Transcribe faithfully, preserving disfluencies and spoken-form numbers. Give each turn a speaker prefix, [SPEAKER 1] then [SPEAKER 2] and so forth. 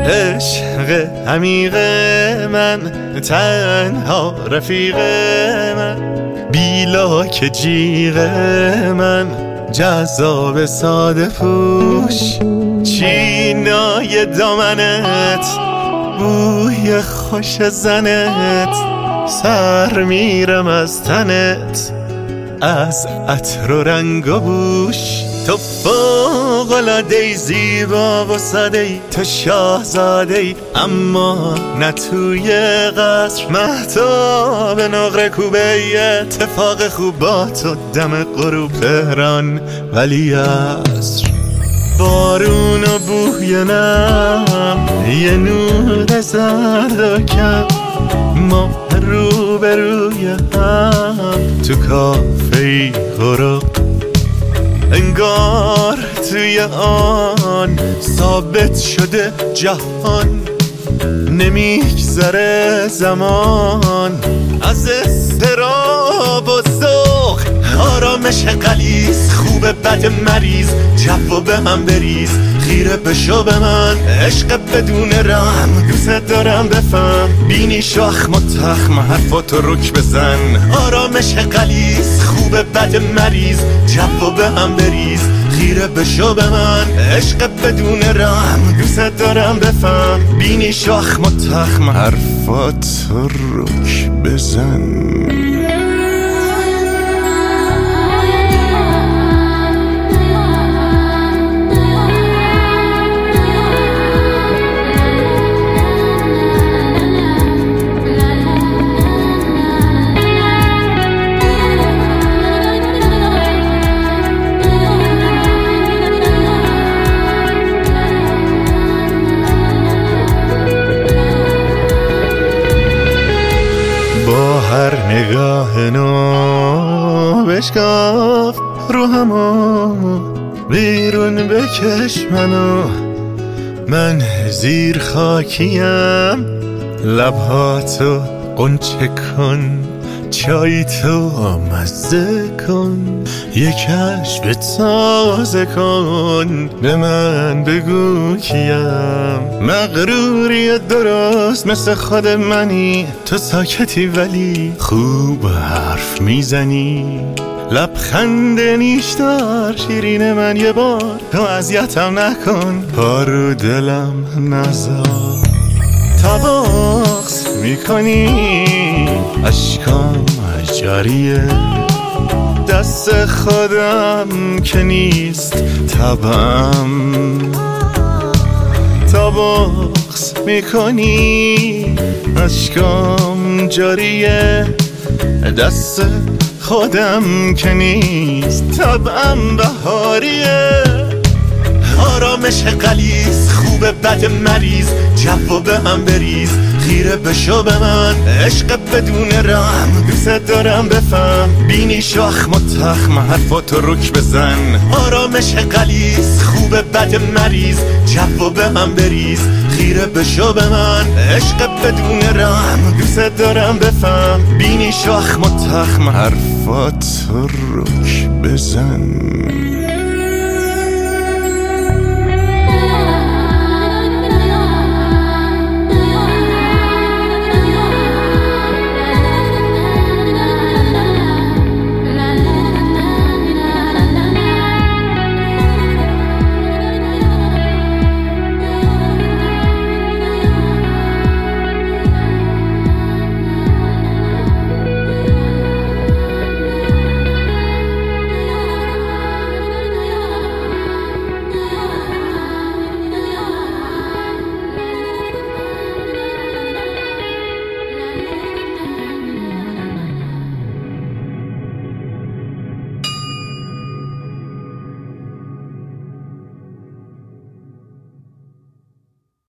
[SPEAKER 1] عشق عمیق من، تنها رفیق من، بیلاک جیغ من، جذاب ساده پوش، چینای دامنت، بوی خوش زنت، سر میرم از تنت، از عطر و رنگ و بوش. تو فوق‌العاده‌ای، زیبا و ساده‌ای، تو شاهزاده‌ای، اما نه توی قصر. مهتاب نقره کوبه، اتفاق خوب با تو دم غروب تهران ولی عصر. بارون و بوی نم، یه نور زرد و کم، ما رو به روی هم تو کافه‌ای غروب. انگار توی آن ثابت شده جهان، نمیگذره زمان از اضطراب و ذوق. آرامش غلیظ، خوب بد مریض، جو به هم بریز، خیره بشو به من، عشق بدون رحم، دوست دارم بفهم، بینی شاخ متخم، حرفاتو رک بزن. آرامش غلیظ، خوب بد مریض، جو به هم بریز، خیره بشو به من، عشق بدون رحم، دوست دارم بفهم، بینی شاخ متخم، حرفاتو رک بزن. با هر نگاه نو بشکاف رو همو، بیرون بکش منو، من زیر خاکیم، لبهاتو قنچه کن، چای تو مزه کن، یک کشف تازه کن، به من بگو کیم. مغروری درست مثل خود منی، تو ساکتی ولی خوب حرف میزنی، لبخند نیشدار شیرین من، یه بار تو اذیتم نکن، پارو دلم نذار. تا بغض میکنی اشکام جاریه، دست خودم که نیست طبعم. تا بغض میکنی اشکام جاریه، دست خودم که نیست طبعم بهاریه. آرامش غلیظ، خوب بد مریض، جو به هم بریز، خیره بشو به من، عشق بدون رحم، دوست دارم بفهم، بینی شاخ متخم، حرفاتو رک بزن. آرامش غلیظ، خوب بد مریض، جو به هم بریز، خیره بشو به من، عشق بدون رحم، دوست دارم بفهم، بینی شاخ متخم، حرفاتو رک بزن.